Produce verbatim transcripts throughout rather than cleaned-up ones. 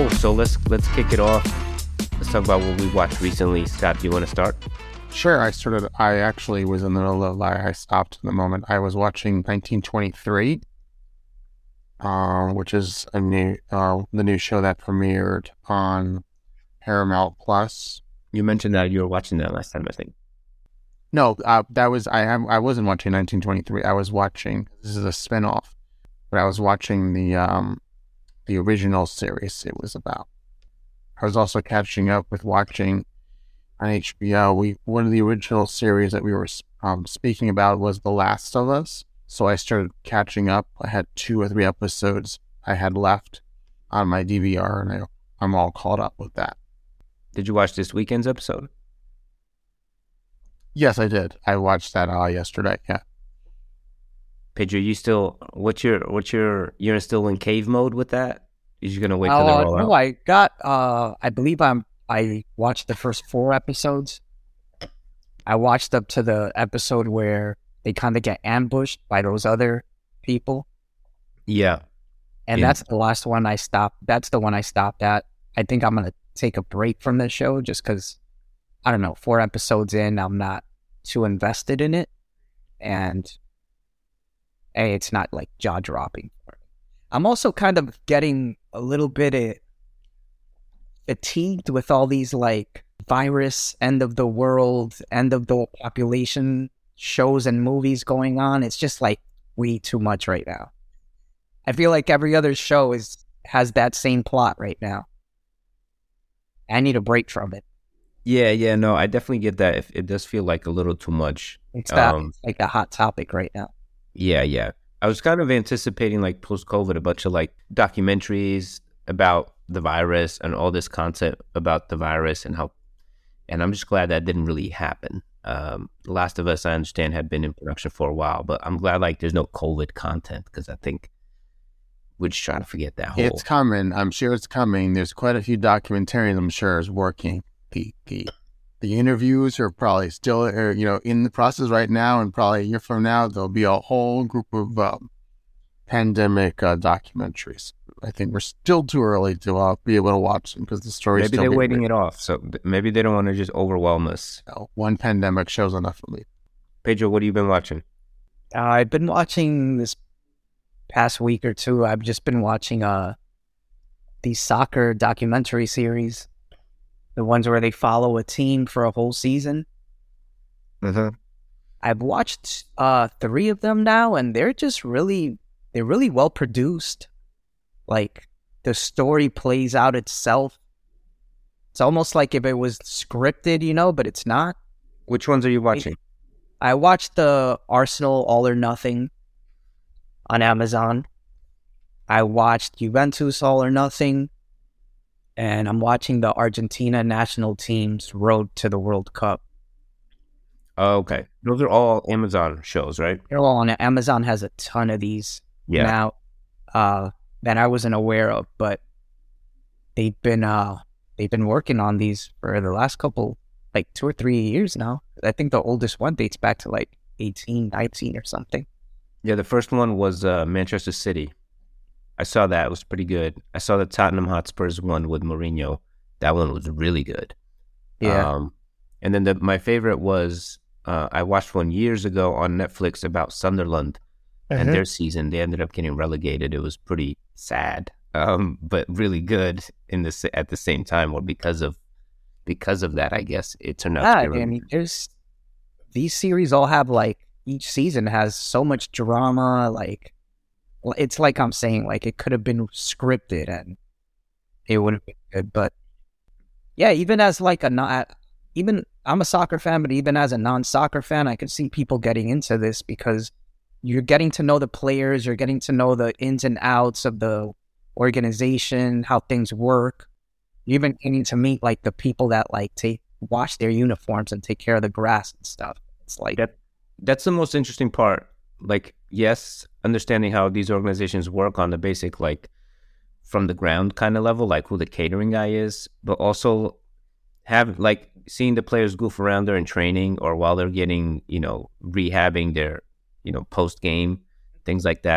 cool. So let's let's kick it off. Let's talk about what we watched recently. Scott, do you want to start? Sure. I started. I actually was in the middle of. I stopped in the moment. I was watching nineteen twenty-three, uh, which is a new uh, the new show that premiered on Paramount Plus. You mentioned that you were watching that last time, I think. No, uh, that was I. Am, I wasn't watching nineteen twenty-three. I was watching. This is a spinoff, but I was watching the um, the original series it was about. I was also catching up with watching on H B O. We one of the original series that we were um, speaking about was The Last of Us. So I started catching up. I had two or three episodes I had left on my D V R, and I, I'm all caught up with that. Did you watch this weekend's episode? Yes, I did. I watched that uh, yesterday. Yeah. Pedro, you still what's your what's your you're still in cave mode with that? You're just gonna wait till uh, they roll no, out? I got. Uh, I believe I'm. I watched the first four episodes. I watched up to the episode where they kind of get ambushed by those other people. Yeah, and yeah. that's the last one I stopped. That's the one I stopped at. I think I'm gonna take a break from the show just because I don't know. Four episodes in, I'm not too invested in it, and hey, it's not like jaw dropping. I'm also kind of getting a little bit uh, fatigued with all these like virus, end of the world, end of the population shows and movies going on. It's just like way too much right now. I feel like every other show is has that same plot right now. I need a break from it. Yeah, yeah, no, I definitely get that. It, it does feel like a little too much. It's that um, it's like the hot topic right now. Yeah, yeah. I was kind of anticipating, like, post-COVID, a bunch of, like, documentaries about the virus and all this content about the virus and how, and I'm just glad that didn't really happen. Um, The Last of Us, I understand, had been in production for a while, but I'm glad, like, there's no COVID content because I think we're just trying to forget that whole... It's coming. I'm sure it's coming. There's quite a few documentaries I'm sure is working. The, the, the interviews are probably still, uh, you know, in the process right now, and probably a year from now, there'll be a whole group of um, pandemic uh, documentaries. I think we're still too early to uh, be able to watch them because the story's Maybe still they're being waiting written. it off, so th- maybe they don't want to just overwhelm us. No, one pandemic show's enough for me. Pedro, what have you been watching? Uh, I've been watching this past week or two. I've just been watching uh these soccer documentary series, the ones where they follow a team for a whole season. Mm-hmm. I've watched uh three of them now, and they're just really they're really well produced. Like the story plays out itself. It's almost like if it was scripted, you know, but it's not. Which ones are you watching? I watched the Arsenal All or Nothing on Amazon. I watched Juventus All or Nothing. And I'm watching the Argentina national team's road to the World Cup. Oh, okay. Those are all Amazon shows, right? They're all on Amazon has a ton of these Yeah. now uh, that I wasn't aware of, but they've been uh, they've been working on these for the last couple, like two or three years now. I think the oldest one dates back to like eighteen, nineteen or something. Yeah, the first one was uh, Manchester City. I saw that. It was pretty good. I saw the Tottenham Hotspurs one with Mourinho. That one was really good. Yeah. Um, and then the, my favorite was, uh, I watched one years ago on Netflix about Sunderland and their season. They ended up getting relegated. It was pretty sad, um, but really good in the, s- at the same time, or because of because of that, I guess it turned out Yeah, to be I mean, there's these series all have like each season has so much drama. Like, well, it's like I'm saying, like it could have been scripted and it would have been good. But yeah, even as like a not, even I'm a soccer fan, but even as a non-soccer fan, I could see people getting into this because you're getting to know the players, you're getting to know the ins and outs of the organization, how things work. You're even getting to meet like the people that like take wash their uniforms and take care of the grass and stuff. It's like that. That's the most interesting part. Like, yes, understanding how these organizations work on the basic, like, from the ground kind of level, like who the catering guy is, but also have, like, seeing the players goof around during training or while they're getting, you know, rehabbing their, you know, post-game, things like that.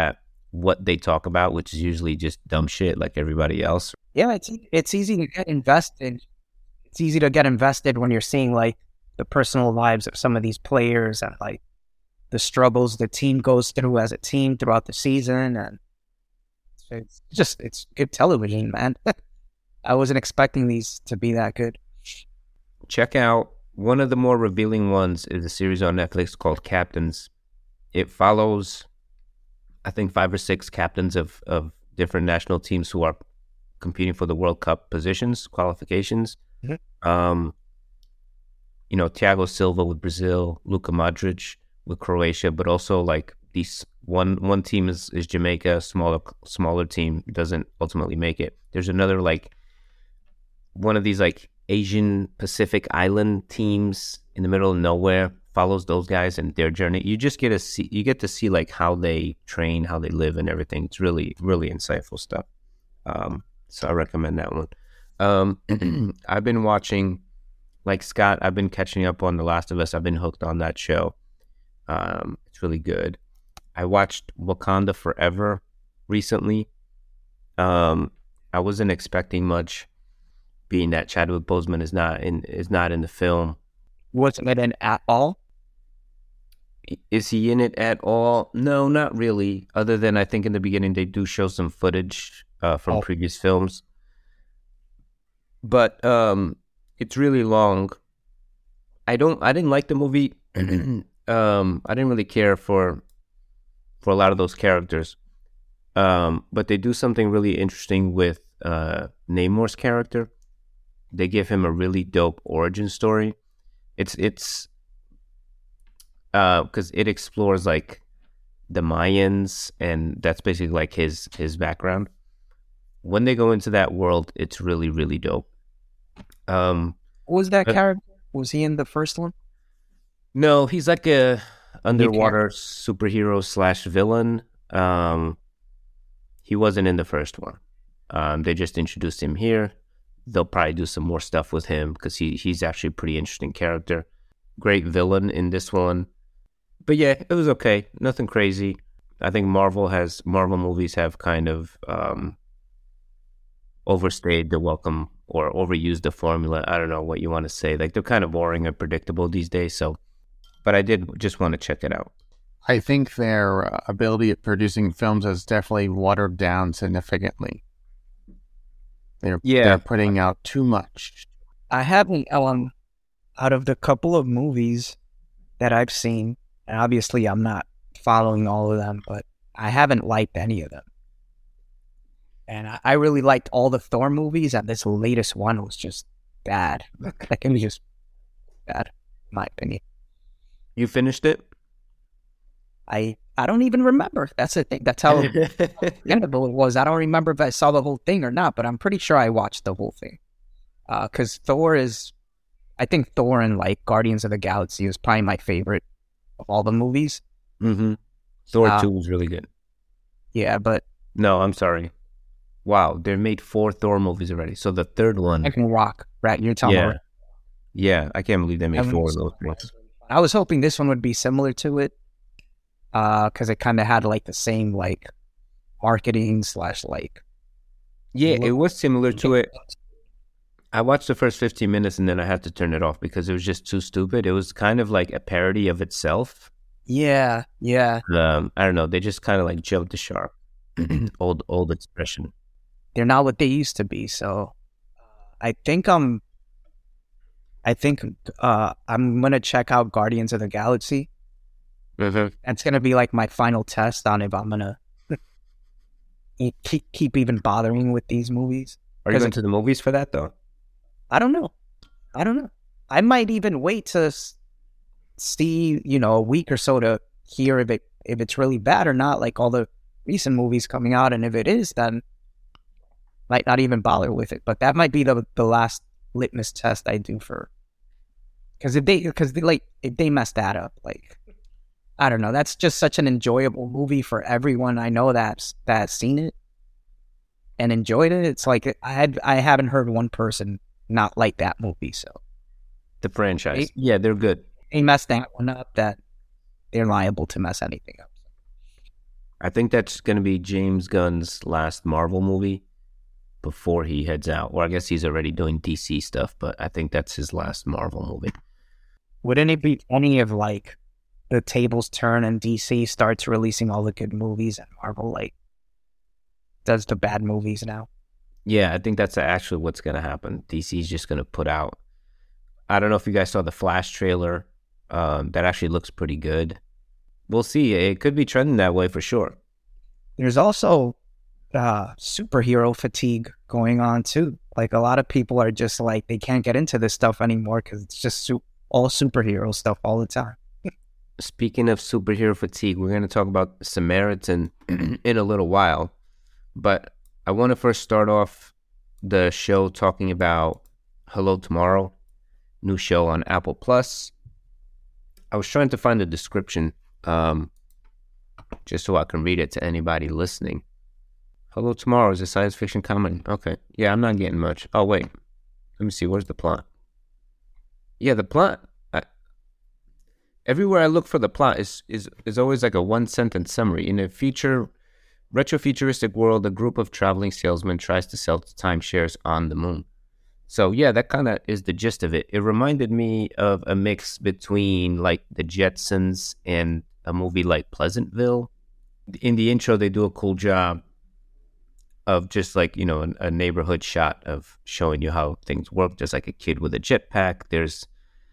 what they talk about, which is usually just dumb shit like everybody else. Yeah, it's it's easy to get invested. It's easy to get invested when you're seeing like the personal lives of some of these players and like the struggles the team goes through as a team throughout the season, and it's just it's good television, man. I wasn't expecting these to be that good. Check out one of the more revealing ones is a series on Netflix called Captains. It follows, I think, five or six captains of, of different national teams who are competing for the World Cup positions, qualifications. Mm-hmm. Um, you know, Thiago Silva with Brazil, Luka Modric with Croatia, but also like these one one team is, is Jamaica, smaller smaller team doesn't ultimately make it. There's another like one of these like Asian Pacific island teams in the middle of nowhere, follows those guys and their journey. You just get to see you get to see like how they train, how they live and everything. It's really, really insightful stuff. Um, so I recommend that one. Um, I've been watching, like Scott, I've been catching up on The Last of Us. I've been hooked on that show. Um, it's really good. I watched Wakanda Forever recently. Um, I wasn't expecting much, being that Chadwick Boseman is not in is not in the film. Wasn't it in at all? Is he in it at all? No, not really. Other than I think in the beginning they do show some footage uh, from oh. previous films. But um, it's really long. I don't. I didn't like the movie. um, I didn't really care for for a lot of those characters. Um, but they do something really interesting with uh, Namor's character. They give him a really dope origin story. It's it's because uh, it explores like the Mayans, and that's basically like his his background. When they go into that world, it's really really dope. Um, what was that uh, character? Was he in the first one? No, he's like a underwater superhero slash villain. Um, he wasn't in the first one. Um, they just introduced him here. They'll probably do some more stuff with him because he, he's actually a pretty interesting character. Great villain in this one. But yeah, it was okay. Nothing crazy. I think Marvel has Marvel movies have kind of um, overstayed the welcome or overused the formula. I don't know what you want to say. Like they're kind of boring and predictable these days. So, but I did just want to check it out. I think their ability at producing films has definitely watered down significantly. They're, yeah. they're putting out too much. I haven't, um, out of the couple of movies that I've seen, and obviously I'm not following all of them, but I haven't liked any of them. And I, I really liked all the Thor movies, and this latest one was just bad. Like, it was just bad, in my opinion. You finished it? I I don't even remember. That's the thing. That's how forgettable it was. I don't remember if I saw the whole thing or not, but I'm pretty sure I watched the whole thing. Because uh, Thor is, I think Thor and like Guardians of the Galaxy is probably my favorite of all the movies. Mm-hmm. Thor uh, two was really good. Yeah, but no, I'm sorry. Wow, they made four Thor movies already. So the third one, Ragnarok, right? You're telling yeah. me. Yeah, I can't believe they made four of those ones. I was hoping this one would be similar to it. Because uh, it kind of had like the same like marketing slash like yeah, it was similar to it. I watched the first fifteen minutes and then I had to turn it off because it was just too stupid. It was kind of like a parody of itself. Yeah, yeah. Um, I don't know. They just kind of like jumped the shark. old old expression. They're not what they used to be. So I think I'm. I think uh, I'm gonna check out Guardians of the Galaxy. Mm-hmm. It's going to be like my final test on if I'm going to keep, keep even bothering with these movies. Are you going to the movies for that, though? I don't know. I don't know. I might even wait to see, you know, a week or so to hear if it if it's really bad or not, like all the recent movies coming out. And if it is, then might not even bother with it. But that might be the the last litmus test I do for... Because if they, because they, like, if they mess that up, like... I don't know. That's just such an enjoyable movie for everyone I know that's that's seen it and enjoyed it. It's like I had I haven't heard one person not like that movie. So the franchise, they, yeah, they're good. They messed that one up. That they're liable to mess anything up. I think that's going to be James Gunn's last Marvel movie before he heads out. Or I guess he's already doing D C stuff, but I think that's his last Marvel movie. Wouldn't it be funny if, like, the tables turn and D C starts releasing all the good movies and Marvel, like, does the bad movies now? Yeah, I think that's actually what's going to happen. D C's just going to put out... I don't know if you guys saw the Flash trailer. Um, that actually looks pretty good. We'll see. It could be trending that way for sure. There's also uh, superhero fatigue going on too. Like, a lot of people are just like, they can't get into this stuff anymore because it's just su- all superhero stuff all the time. Speaking of superhero fatigue, we're going to talk about Samaritan in a little while. But I want to first start off the show talking about Hello Tomorrow, new show on Apple Plus. I was trying to find the description um, just so I can read it to anybody listening. Hello Tomorrow is a science fiction comedy. Okay. Yeah, I'm not getting much. Oh, wait. Let me see. Where's the plot? Yeah, the plot. I, everywhere I look for the plot is, is, is always like a one-sentence summary. In a future, retrofuturistic world, a group of traveling salesmen tries to sell timeshares on the moon. So, yeah, that kind of is the gist of it. It reminded me of a mix between, like, the Jetsons and a movie like Pleasantville. In the intro, they do a cool job of just, like, you know, a, a neighborhood shot of showing you how things work. There's, like, a kid with a jetpack. There's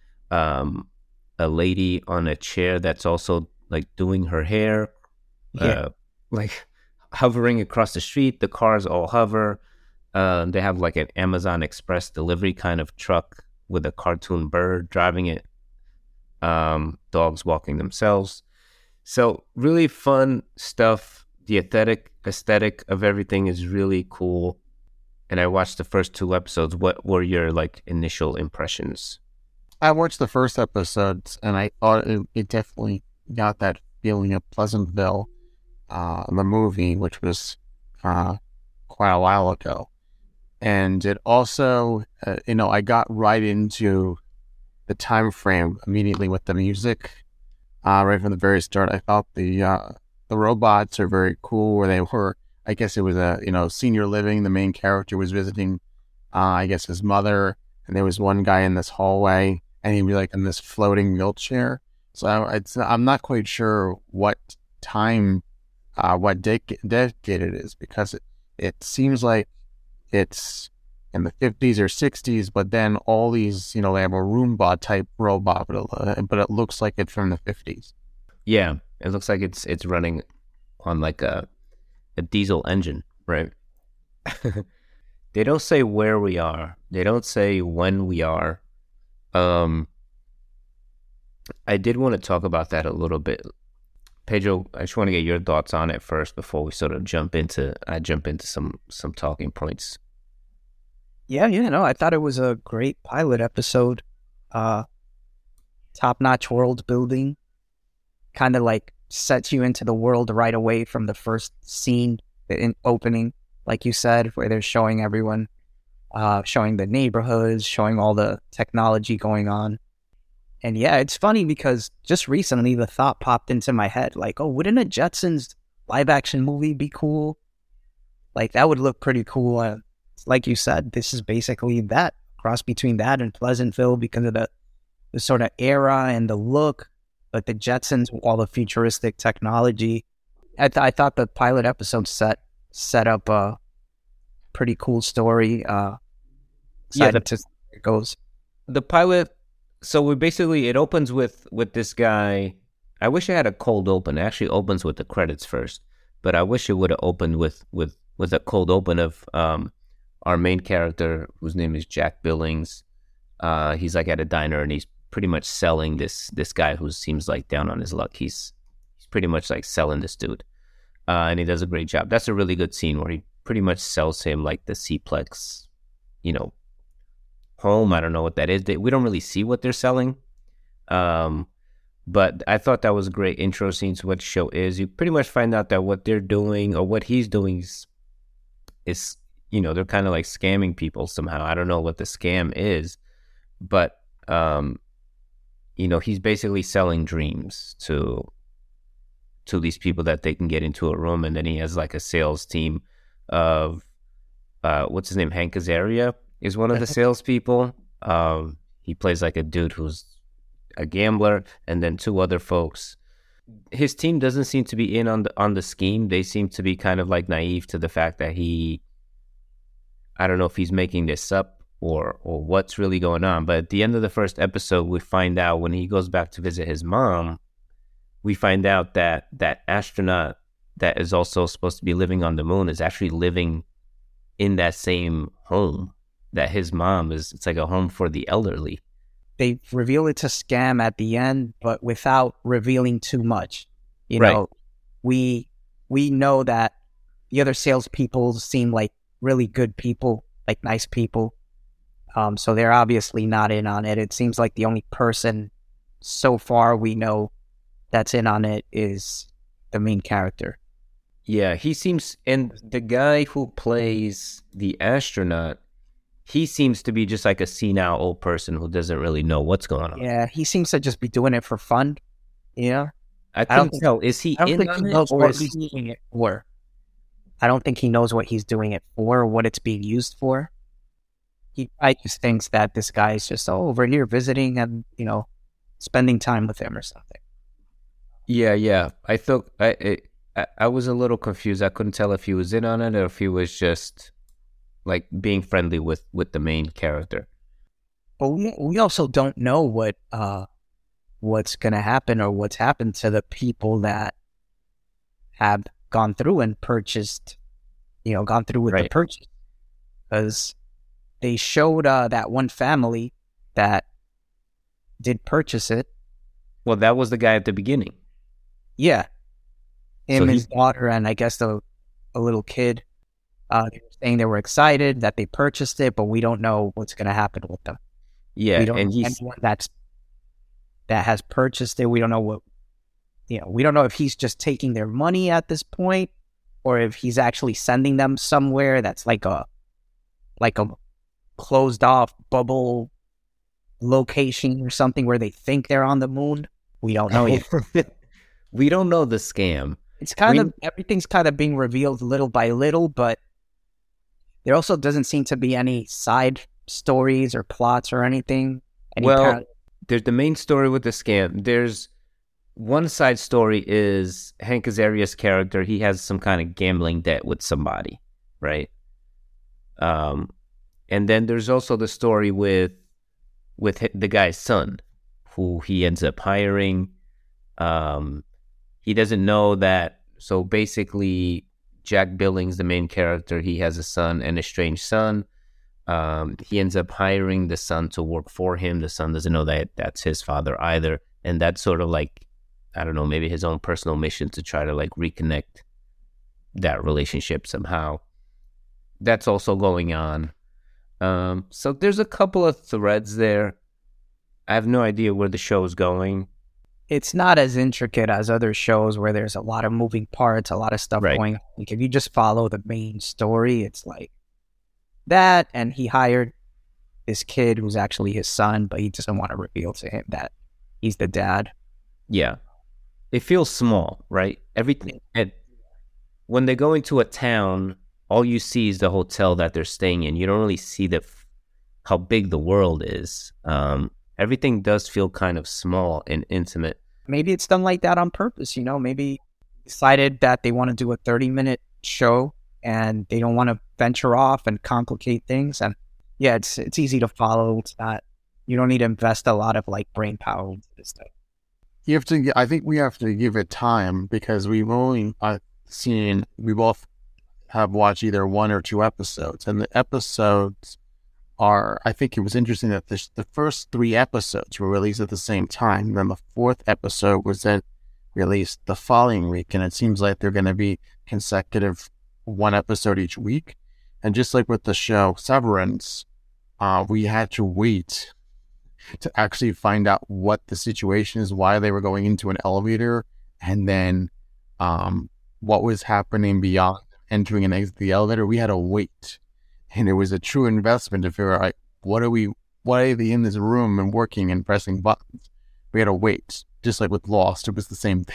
um, a lady on a chair that's also, like, doing her hair. Yeah. Uh, like, hovering across the street. The cars all hover. Uh, they have like an Amazon Express delivery kind of truck with a cartoon bird driving it. Um, dogs walking themselves. So really fun stuff. The aesthetic aesthetic of everything is really cool. And I watched the first two episodes. What were your like initial impressions? I watched the first episodes and I thought it, it definitely got that feeling of Pleasantville, uh, the movie, which was uh, quite a while ago. And it also, uh, you know, I got right into the time frame immediately with the music. Uh, right from the very start, I thought the uh, the robots are very cool. Where they were, I guess it was a you know senior living. The main character was visiting, uh, I guess his mother, and there was one guy in this hallway, and he'd be like in this floating wheelchair. So I, it's, I'm not quite sure what time, uh, what decade it is, because it it seems like it's in the fifties or sixties, but then all these, you know, they have a Roomba type robot, but it, but it looks like it's from the fifties. Yeah, it looks like it's it's running on like a a diesel engine, right? They don't say where we are. They don't say when we are. Um, I did want to talk about that a little bit. Pedro, I just want to get your thoughts on it first before we sort of jump into, I jump into some, some talking points. Yeah, yeah, no, I thought it was a great pilot episode. Uh, top-notch world building. Kind of like sets you into the world right away from the first scene, the in- opening, like you said, where they're showing everyone, uh, showing the neighborhoods, showing all the technology going on. And yeah, it's funny because just recently the thought popped into my head, like, oh, wouldn't a Jetsons live action movie be cool? Like, that would look pretty cool. Uh, like you said, this is basically that, cross between that and Pleasantville because of the, the sort of era and the look, but the Jetsons, all the futuristic technology. I, th- I thought the pilot episode set set up a pretty cool story. Uh, yeah, the, to see where it goes. The pilot. So we basically, it opens with, with this guy. I wish it had a cold open. It actually opens with the credits first, but I wish it would have opened with, with, with a cold open of um, our main character, whose name is Jack Billings. Uh, he's like at a diner and he's pretty much selling this this guy who seems like down on his luck. He's he's pretty much like selling this dude, uh, and he does a great job. That's a really good scene where he pretty much sells him like the C-Plex, you know, home. I don't know what that is. They, we don't really see what they're selling. Um, but I thought that was a great intro scene to what the show is. You pretty much find out that what they're doing or what he's doing is, is you know, they're kind of like scamming people somehow. I don't know what the scam is, but, um, you know, he's basically selling dreams to, to these people that they can get into a room, and then he has like a sales team of uh, what's his name? Hank Azaria is one of the salespeople. Um, he plays like a dude who's a gambler, and then two other folks. His team doesn't seem to be in on the on the scheme. They seem to be kind of like naive to the fact that he, I don't know if he's making this up or or what's really going on. But at the end of the first episode, we find out when he goes back to visit his mom, we find out that that astronaut that is also supposed to be living on the moon is actually living in that same home that his mom is. It's like a home for the elderly. They reveal it's a scam at the end, but without revealing too much. You Right. know, we we know that the other salespeople seem like really good people, like nice people. Um, so they're obviously not in on it. It seems like the only person so far we know that's in on it is the main character. Yeah, he seems, and the guy who plays the astronaut, he seems to be just like a senile old person who doesn't really know what's going on. Yeah, he seems to just be doing it for fun. You know, I I don't couldn't think- tell. Is he I don't in think on he it, knows or what is he's he? doing it for. I don't think he knows what he's doing it for, what it's being used for. He probably just thinks that this guy is just oh, over here visiting and, you know, spending time with him or something. Yeah, yeah. I thought I, I I was a little confused. I couldn't tell if he was in on it or if he was just like being friendly with with the main character. But we, we also don't know what uh what's going to happen or what's happened to the people that have gone through and purchased, you know, gone through with the Right. purchase. Because they showed uh, that one family that did purchase it. Well, that was the guy at the beginning. Yeah. Him, So his he- daughter, and I guess the, a little kid. Uh, they were saying they were excited that they purchased it, but we don't know what's going to happen with them. Yeah, we don't and know he's anyone that's that has purchased it. We don't know what you know. We don't know if he's just taking their money at this point, or if he's actually sending them somewhere that's like a like a closed off bubble location or something where they think they're on the moon. We don't know yet. we don't know the scam. It's kind We- of everything's kind of being revealed little by little, but there also doesn't seem to be any side stories or plots or anything. Any Well, par- there's the main story with the scam. There's one side story is Hank Azaria's character. He has some kind of gambling debt with somebody, right? Um, and then there's also the story with with hi- the guy's son, who he ends up hiring. Um, he doesn't know that. So basically, Jack Billings, the main character, he has a son, an estranged son. Um, he ends up hiring the son to work for him. The son doesn't know that that's his father either. And that's sort of like, I don't know, maybe his own personal mission to try to like reconnect that relationship somehow. That's also going on. Um, so there's a couple of threads there. I have no idea where the show is going. it's not as intricate as other shows where there's a lot of moving parts, a lot of stuff Right. going on. Like if you just follow the main story, it's like that, and he hired this kid who's actually his son, but he doesn't want to reveal to him that he's the dad. Yeah. It feels small, right? Everything. And when they go into a town, all you see is the hotel that they're staying in. You don't really see the f- how big the world is. Um, everything does feel kind of small and intimate. Maybe it's done like that on purpose, you know? Maybe decided that they want to do a thirty-minute show and they don't want to venture off and complicate things. And yeah, it's it's easy to follow. It's not, you don't need to invest a lot of like brain power into this stuff. You have to. I think we have to give it time because we've only uh, seen. We both have watched either one or two episodes, and the episodes are. I think it was interesting that the the first three episodes were released at the same time. Then the fourth episode was then released the following week, and it seems like they're going to be consecutive, one episode each week. And just like with the show Severance, uh, we had to wait to actually find out what the situation is, why they were going into an elevator, and then um, what was happening beyond entering and exit the elevator. We had to wait, and it was a true investment to figure out like, what are we, why are they in this room and working and pressing buttons? We had to wait, just like with Lost, it was the same thing.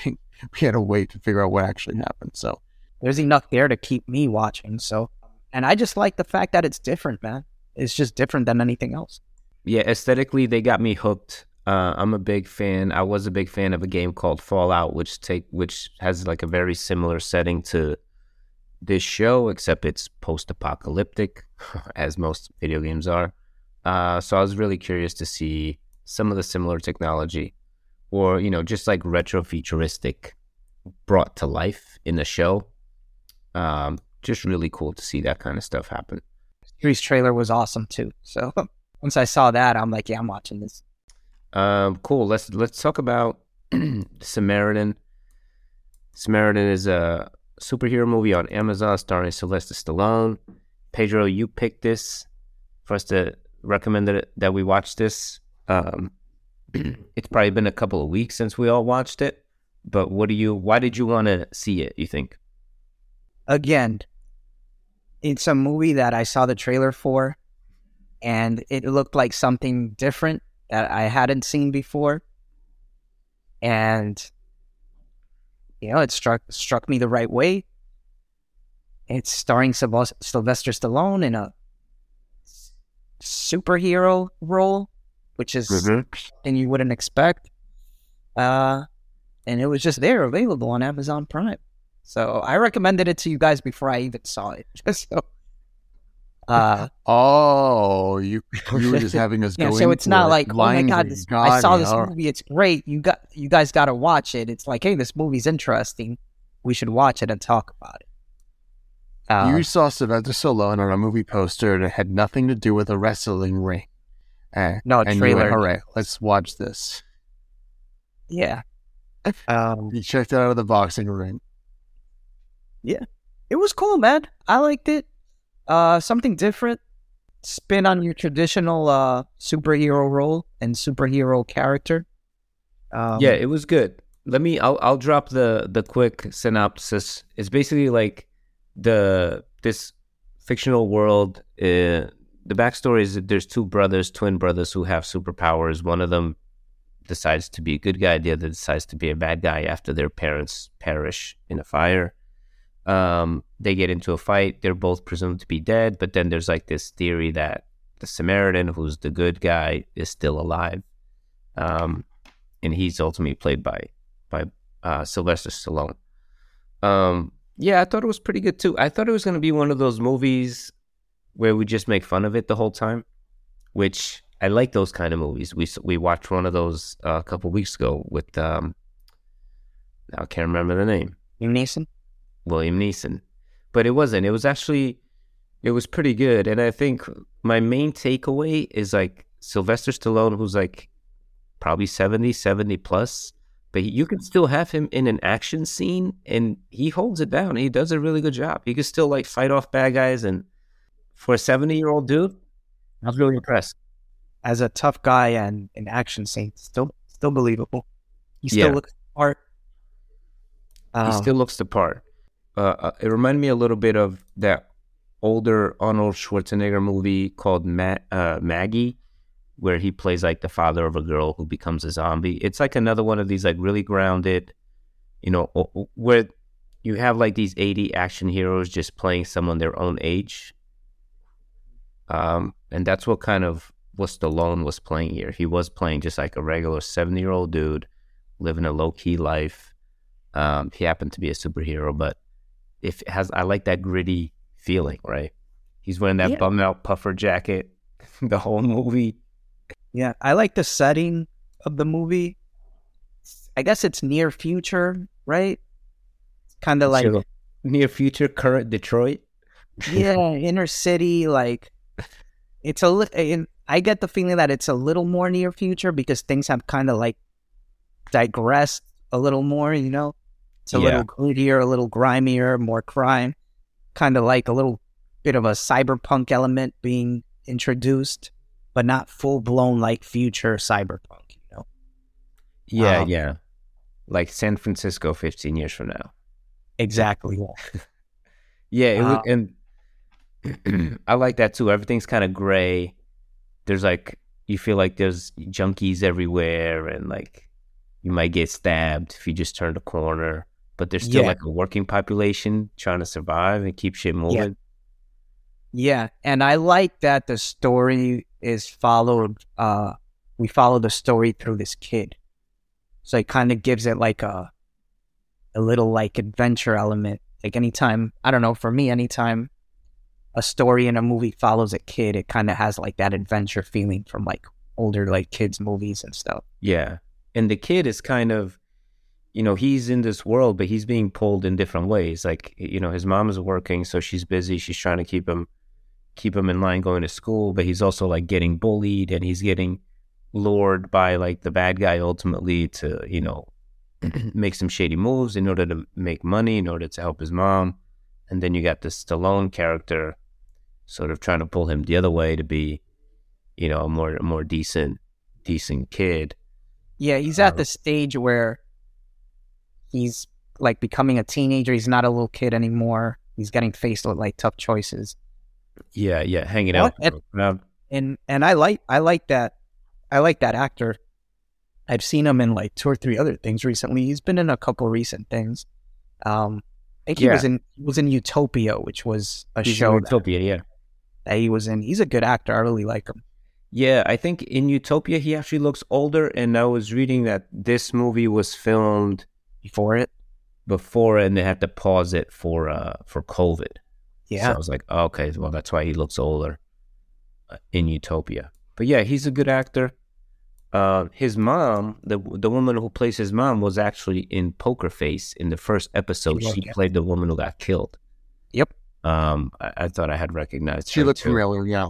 we had to wait to figure out what actually happened. So there's enough there to keep me watching. So, and I just like the fact that it's different, man. It's just different than anything else. Yeah, aesthetically, they got me hooked. Uh, I'm a big fan. I was a big fan of a game called Fallout, which take which has like a very similar setting to this show, except it's post-apocalyptic, as most video games are. Uh, so I was really curious to see some of the similar technology, or you know, just like retro-futuristic brought to life in the show. Um, just really cool to see that kind of stuff happen. Series trailer was awesome too. So once I saw that, I'm like, yeah, I'm watching this. Um, cool. Let's let's talk about Samaritan. Samaritan is a superhero movie on Amazon starring Sylvester Stallone. Pedro, you picked this for us to recommend it, that we watch this. Um, it's probably been a couple of weeks since we all watched it. But what do you? Why did you want to see it? You think? Again, it's a movie that I saw the trailer for, and it looked like something different that I hadn't seen before. And, you know, it struck struck me the right way. It's starring Syl- Sylvester Stallone in a superhero role, which is mm-hmm. something you wouldn't expect. Uh, and it was just there, available on Amazon Prime. So I recommended it to you guys before I even saw it. so, uh, oh, you you were just having us yeah, go. So it's not it. like, oh my god, this, I saw this all movie. It's great. You got you guys got to watch it. It's like, hey, this movie's interesting. We should watch it and talk about it. Uh, you saw Sylvester Stallone on a movie poster that had nothing to do with a wrestling ring. Uh, no and trailer. You went, all right, let's watch this. Yeah. Um, you checked it out of the boxing ring. Yeah, it was cool, man. I liked it. Uh, something different, spin on your traditional uh superhero role and superhero character. Um, Yeah, it was good. Let me. I'll I'll drop the the quick synopsis. It's basically like the this fictional world. Uh, the backstory is that there's two brothers, twin brothers, who have superpowers. One of them decides to be a good guy. The other decides to be a bad guy after their parents perish in a fire. Um, they get into a fight. They're both presumed to be dead, but then there's like this theory that the Samaritan, who's the good guy, is still alive. Um, and he's ultimately played by by uh, Sylvester Stallone. Um, yeah, I thought it was pretty good too. I thought it was going to be one of those movies where we just make fun of it the whole time, which I like those kind of movies. We we watched one of those uh, a couple weeks ago with um, I can't remember the name. Liam Neeson. William Neeson, but it wasn't. It was actually, it was pretty good. And I think my main takeaway is like Sylvester Stallone, who's like probably seventy, seventy plus, but you can still have him in an action scene and he holds it down. He does a really good job. He can still like fight off bad guys. And for a seventy year old dude, I was really impressed. As a tough guy and an action scene, still, still believable. He still Yeah. looks the part. He Um, still looks the part. Uh, uh, it reminded me a little bit of that older Arnold Schwarzenegger movie called Ma- uh, Maggie, where he plays like the father of a girl who becomes a zombie. It's like another one of these like really grounded, you know, o- o- where you have like these eighty action heroes just playing someone their own age. Um, and that's what kind of what Stallone was playing here. He was playing just like a regular seventy-year-old dude living a low-key life. Um, he happened to be a superhero, but if it has, I like that gritty feeling, right? He's wearing that Yeah. bum out puffer jacket the whole movie. Yeah, I like the setting of the movie. I guess it's near future, right? Kind of like, So, near future, current Detroit. yeah, inner city. Like, it's a li- I get the feeling that it's a little more near future because things have kind of like digressed a little more, you know? It's a Yeah. little grittier, a little grimier, more crime. Kind of like a little bit of a cyberpunk element being introduced, but not full-blown like future cyberpunk, you know? Yeah, Um, yeah. Like San Francisco fifteen years from now. Exactly. Yeah, it was, Um, and I like that too. Everything's kind of gray. There's like, you feel like there's junkies everywhere and like you might get stabbed if you just turn the corner. But there's still Yeah. like a working population trying to survive and keep shit moving. Yeah, and I like that the story is followed. Uh, we follow the story through this kid, so it kind of gives it like a a little like adventure element. Like anytime, I don't know, for me, anytime a story in a movie follows a kid, it kind of has like that adventure feeling from like older like kids movies and stuff. Yeah. And the kid is kind of, you know, he's in this world, but he's being pulled in different ways. Like, you know, his mom is working, so she's busy. She's trying to keep him, keep him in line going to school, but he's also like getting bullied, and he's getting lured by like the bad guy ultimately to, you know, make some shady moves in order to make money, in order to help his mom. And then you got the Stallone character sort of trying to pull him the other way to be, you know, a more, a more decent, decent kid. Yeah, he's at Um, the stage where he's like becoming a teenager. He's not a little kid anymore. He's getting faced with like tough choices. Yeah, yeah, hanging Well, out. and- Uh, and and I like I like that I like that actor. I've seen him in like two or three other things recently. He's been in a couple recent things. Um, I think he Yeah. was in he was in Utopia, which was a he's in show that, Utopia, yeah. that he was in. He's a good actor. I really like him. Yeah, I think in Utopia he actually looks older, and I was reading that this movie was filmed Before it, before, and they had to pause it for uh for COVID. So yeah, I was like, oh, okay, well that's why he looks older uh, in Utopia. But yeah, he's a good actor. Uh, his mom, the the woman who plays his mom, was actually in Poker Face in the first episode. She was, She yeah. played the woman who got killed. Yep. Um, I, I thought I had recognized She her looked too. familiar, yeah.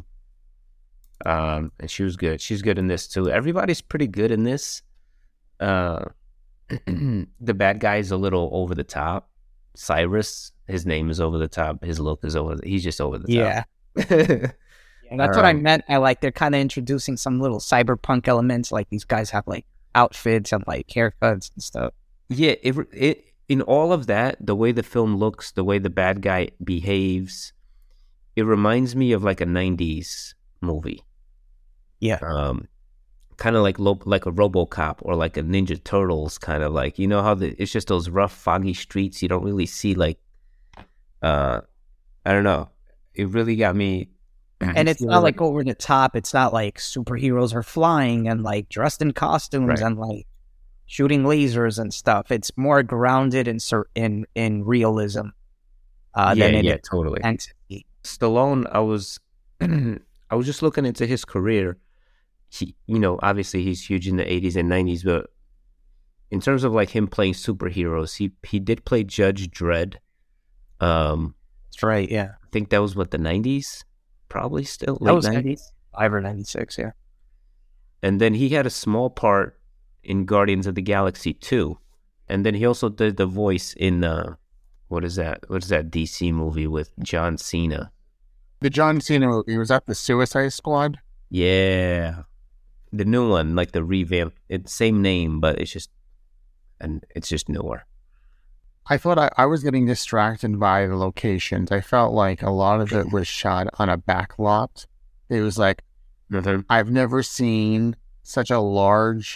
Um, and she was good. She's good in this too. Everybody's pretty good in this. Uh, the bad guy is a little over the top. Cyrus, his name is over the top. His look is over. The, he's just over the yeah. top. And that's what I Um, meant. I like they're kind of introducing some little cyberpunk elements. Like these guys have like outfits and like haircuts and stuff. Yeah, it it in all of that, the way the film looks, the way the bad guy behaves, it reminds me of like a nineties movie. Yeah. Um, kind of like lo- like a RoboCop or like a Ninja Turtles, kind of like, you know how the, it's just those rough, foggy streets. You don't really see like, uh, I don't know. It really got me. And it's not like over the top. It's not like superheroes are flying and like dressed in costumes Right. and like shooting lasers and stuff. It's more grounded in cer- in in realism uh, yeah, than it yeah, is totally. fantasy. Stallone, I was, I was just looking into his career. He, you know, obviously he's huge in the eighties and nineties, but in terms of like him playing superheroes, he he did play Judge Dredd. Um, That's right. Yeah, I think that was what, the nineties, probably still that late was nineties. ninety-five or ninety-six. Yeah. And then he had a small part in Guardians of the Galaxy two, and then he also did the voice in uh, what is that? What is that D C movie with John Cena? The John Cena movie, was that the Suicide Squad? Yeah, the new one, like the revamp. It's same name, but it's just, and it's just newer. I thought I, I was getting distracted by the locations. I felt like a lot of it was shot on a back lot. It was like, I've never seen such a large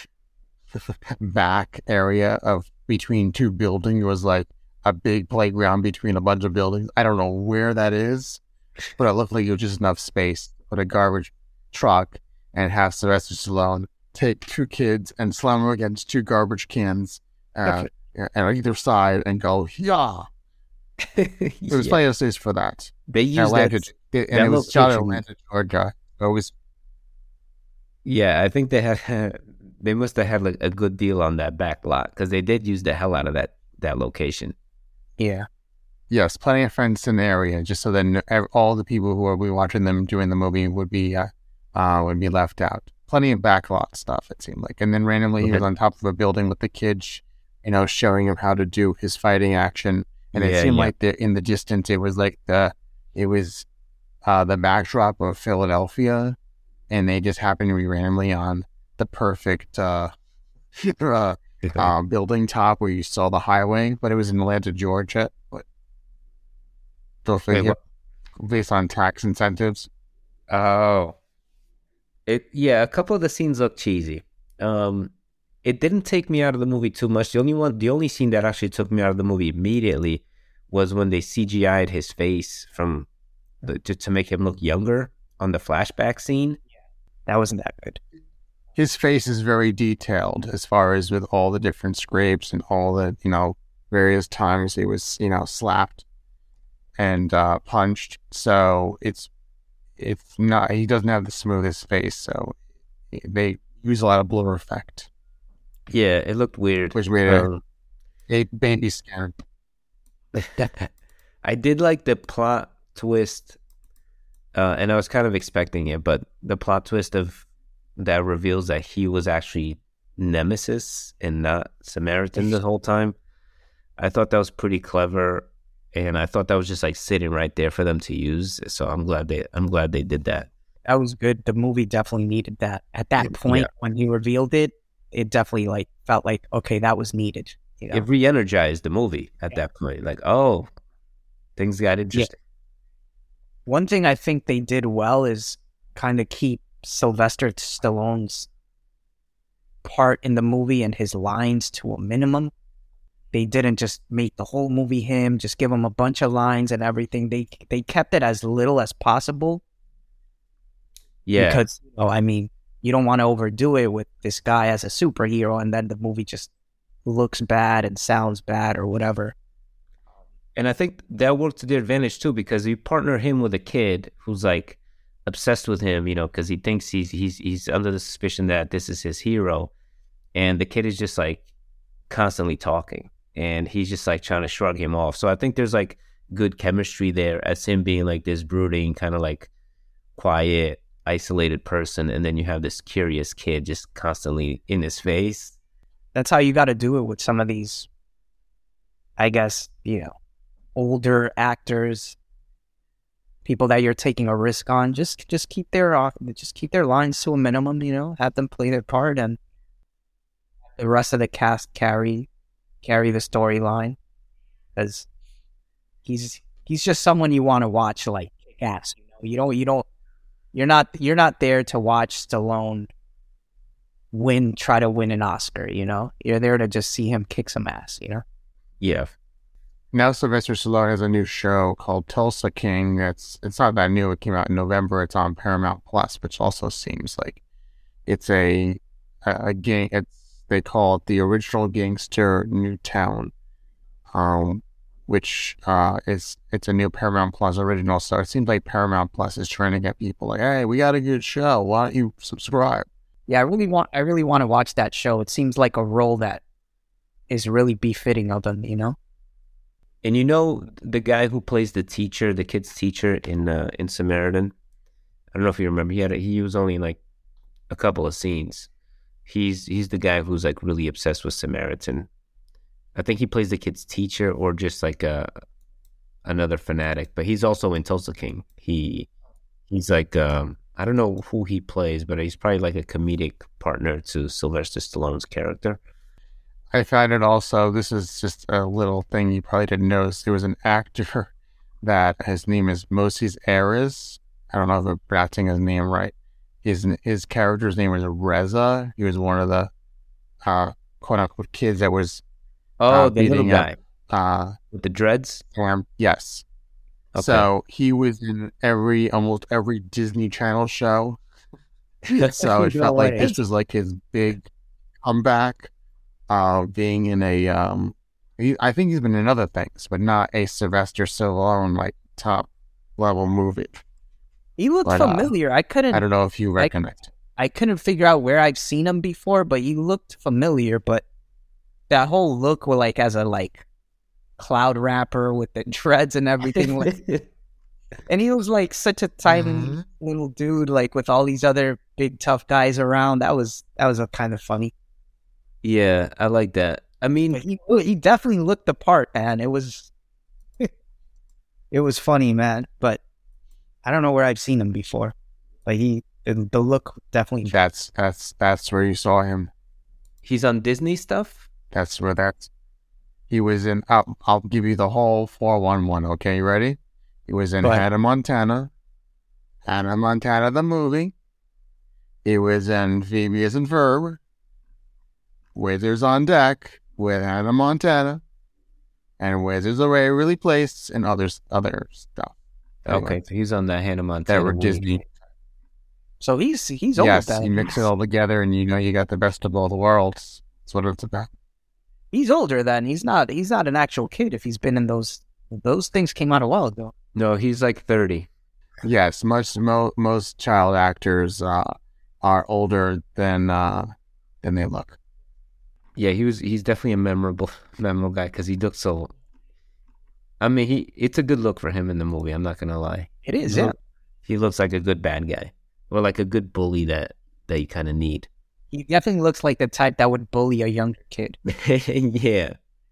back area of between two buildings. It was like a big playground between a bunch of buildings. I don't know where that is, but it looked like it was just enough space to put a garbage truck and have Sylvester Stallone take two kids and slam them against two garbage cans uh, and on either side and go, yeah. There was Yeah. plenty of space for that. They used Atlanta, that. and that it was shot in location- Atlanta, Georgia. It was Yeah, I think they had. They must have had like a good deal on that back lot because they did use the hell out of that that location. Yeah. Yes, plenty of friends in the area, just so that no- ev- all the people who will be watching them doing the movie would be uh, uh would be left out. Plenty of backlot stuff, it seemed like. And then randomly he was Okay. on top of a building with the kids, you know, showing him how to do his fighting action. And it Yeah, seemed yeah. like the in the distance it was like the it was uh the backdrop of Philadelphia, and they just happened to be randomly on the perfect uh, uh uh, building top where you saw the highway, but it was in Atlanta, Georgia. But so Wait, yeah, what? based on tax incentives. Oh, it yeah. A couple of the scenes look cheesy. Um, it didn't take me out of the movie too much. The only one, the only scene that actually took me out of the movie immediately was when they C G I'd his face from the, to, to make him look younger on the flashback scene. That wasn't that good. His face is very detailed as far as with all the different scrapes and all the, you know, various times he was, you know, slapped and uh, punched. So it's it's not, he doesn't have the smoothest face. So they use a lot of blur effect. Yeah, it looked weird. Which made it Um, a baby scan. I did like the plot twist, uh, and I was kind of expecting it, but the plot twist of that reveals that he was actually Nemesis and not Samaritan the whole time. I thought that was pretty clever, and I thought that was just like sitting right there for them to use. So I'm glad they I'm glad they did that. That was good. The movie definitely needed that. At that point, Yeah. when he revealed it, it definitely like felt like, okay, that was needed. You know? It re-energized the movie at that point. Like, oh, things got interesting. One thing I think they did well is kind of keep Sylvester Stallone's part in the movie and his lines to a minimum. They didn't just make the whole movie him, just give him a bunch of lines and everything. They they kept it as little as possible. Yeah, Because, you know, I mean, you don't want to overdo it with this guy as a superhero and then the movie just looks bad and sounds bad or whatever. and I think that worked to their advantage too, because you partner him with a kid who's like obsessed with him, you know, because he thinks he's he's he's under the suspicion that this is his hero, and the kid is just like constantly talking, and he's just like trying to shrug him off. So I think there's like good chemistry there as him being like this brooding, kind of like quiet, isolated person, and then you have this curious kid just constantly in his face. That's how you got to do it with some of these, I guess, you know, older actors, people that you're taking a risk on. Just just keep their uh, just keep their lines to a minimum, you know, have them play their part, and the rest of the cast carry carry the storyline, because he's he's just someone you want to watch like kick ass. You know, you don't you don't you're not you're not there to watch Stallone win, try to win an Oscar. You know, you're there to just see him kick some ass. You know. Yeah, Now Sylvester Stallone has a new show called Tulsa King. That's it's not that new. It came out in November. It's on Paramount Plus, which also seems like it's a a, a gang. It's they call it the original gangster Newtown, um, which uh is it's a new Paramount Plus original. So it seems like Paramount Plus is trying to get people like, hey, we got a good show. Why don't you subscribe? Yeah, I really want I really want to watch that show. It seems like a role that is really befitting of him, you know? and you know the guy who plays the teacher, the kid's teacher in uh, in Samaritan. I don't know if you remember. He had a, he was only in like a couple of scenes. He's he's the guy who's like really obsessed with Samaritan. I think he plays the kid's teacher or just like a another fanatic. But he's also in Tulsa King. He he's like um, I don't know who he plays, but he's probably like a comedic partner to Sylvester Stallone's character. I found it also, this is just a little thing you probably didn't notice. There was an actor that his name is Moses Ares. I don't know if I'm pronouncing his name right. His his character's name was Reza. He was one of the uh, quote unquote kids that was Oh, uh, the little beating guy up, uh, with the dreads. um, yes. Okay. So he was in every almost every Disney Channel show. So it No felt like way. this was like his big comeback. Uh, being in a, um, he, I think he's been in other things, but not a Sylvester Stallone like top level movie. He looked But, uh, familiar. I couldn't I don't know if you I- recognize. I couldn't figure out where I've seen him before, but he looked familiar. But that whole look, was like as a like cloud rapper with the dreads and everything, like, and he was like such a tiny Mhm. little dude, like with all these other big tough guys around. That was that was a kind of funny. Yeah, I like that. I mean, But he he definitely looked the part, man. It was it was funny, man. But I don't know where I've seen him before. But he the, the look definitely. That's that's that's where you saw him. he's on Disney stuff. That's where that's. He was in. I'll, I'll give you the whole four one one. Okay, you ready? He was in Go ahead. Hannah Montana. Hannah Montana the movie. He was in Phoebe as in Verb. Wizards on Deck with Hannah Montana, and Wizards of Waverly Place, and others other stuff. Okay, so he's on that Hannah Montana. That were week. Disney. So he's he's old. Yes, then. you mix it all together, and you know you got the best of all the worlds. That's what it's about. He's older then. He's not. He's not an actual kid. If he's been in those those things came out a while ago. No, he's like thirty. Yes, most mo- most child actors uh, are older than uh, than they look. Yeah, he was. He's definitely a memorable, memorable guy because he looks so. I mean, he. It's a good look for him in the movie. I'm not gonna lie. It is. Yeah. Yeah. He looks like a good bad guy, or like a good bully that that you kind of need. He definitely looks like the type that would bully a younger kid. Yeah.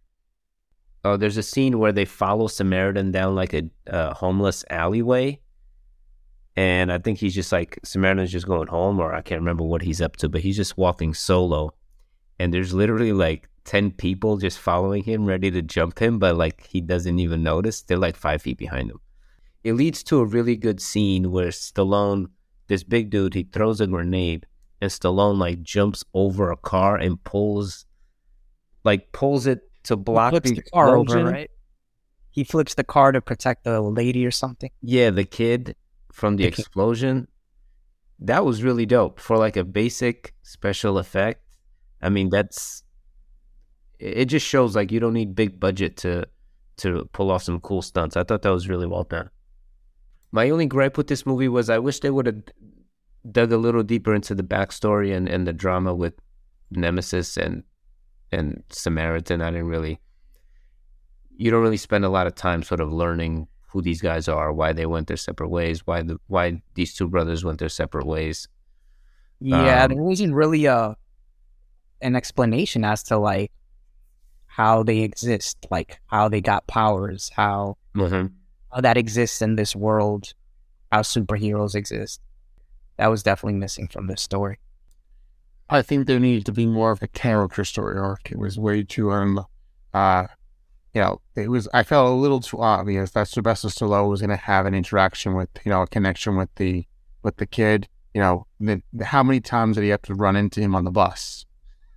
Oh, there's a scene where they follow Samaritan down like a uh, homeless alleyway. And I think he's just like, Samaritan's just going home, or I can't remember what he's up to, but he's just walking solo. And there's literally like ten people just following him, ready to jump him, but like he doesn't even notice. They're like five feet behind him. It leads to a really good scene where Stallone, this big dude, he throws a grenade, and Stallone like jumps over a car and pulls, like pulls it to block He flips the the car explosion. over, right? He flips the car to protect the lady or something. Yeah, the kid from the The kid. explosion. That was really dope for like a basic special effect. I mean, that's it. it Just shows like you don't need big budget to to pull off some cool stunts. I thought that was really well done. My only gripe with this movie was I wish they would have dug a little deeper into the backstory and, and the drama with Nemesis and and Samaritan. I didn't really, you don't really spend a lot of time sort of learning who these guys are, why they went their separate ways, why the why these two brothers went their separate ways. Yeah, Um, there wasn't really a an explanation as to like how they exist, like how they got powers, how Mm-hmm. how that exists in this world, how superheroes exist. That was definitely missing from this story. I think there needed to be more of a character story arc. It was way too um, uh, you know, it was. I felt a little too obvious that Sylvester Stallone was going to have an interaction with, you know, a connection with the with the kid. You know, the, the, how many times did he have to run into him on the bus?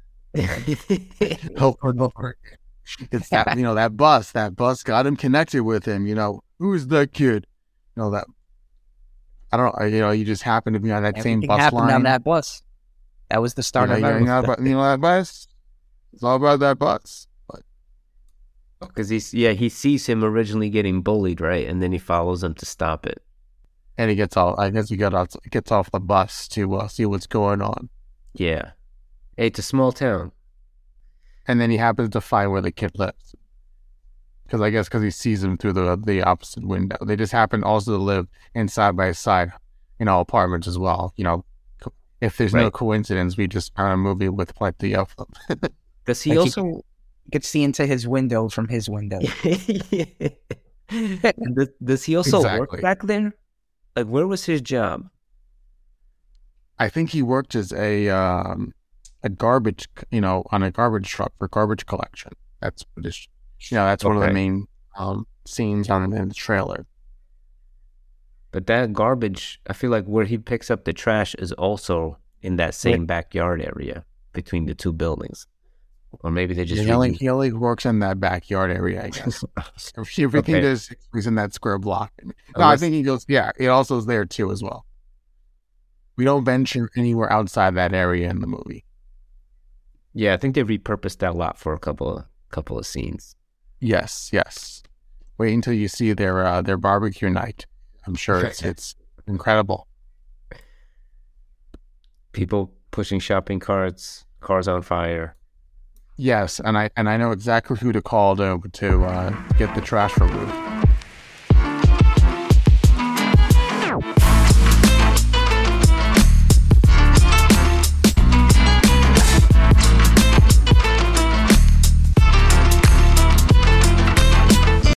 Over and over. It's that, you know, that bus. That bus got him connected with him. You know, who's that kid? You know that. I don't know. You know, you just happen to be on that Everything same bus happened line. on that bus. That was the start you know, of you know, everything. you know, about, you know that bus. It's all about that bus. But Because he's yeah he sees him originally getting bullied, right, and then he follows him to stop it. and he gets all. I guess he got off, gets off the bus to uh, see what's going on, Yeah, hey, it's a small town. and then he happens to find where the kid lives. Because I guess because he sees him through the the opposite window. They just happen also to live in side by side, you know, apartments as well. You know, if there's no Right. coincidence, we just found a movie with plenty of them. Does he Like he- also? You could see into his window from his window. does, does he also Exactly. work back then? Like, where was his job? I think he worked as a um, a garbage, you know, on a garbage truck for garbage collection. That's what his, you know, that's one of the Okay. main um, scenes on in the trailer. But that garbage, I feel like where he picks up the trash is also in that same backyard area between the two buildings. Or maybe they just he, only, reused- he only works in that backyard area, I guess. Everything Okay. does is in that square block. No, I Unless- think he goes. Yeah, it also is there too as well. We don't venture anywhere outside that area in the movie. Yeah, I think they repurposed that lot for a couple of couple of scenes. Yes, yes. Wait until you see their uh, their barbecue night. I'm sure it's it's incredible. People pushing shopping carts, cars on fire. Yes, and I and I know exactly who to call to to uh, get the trash removed.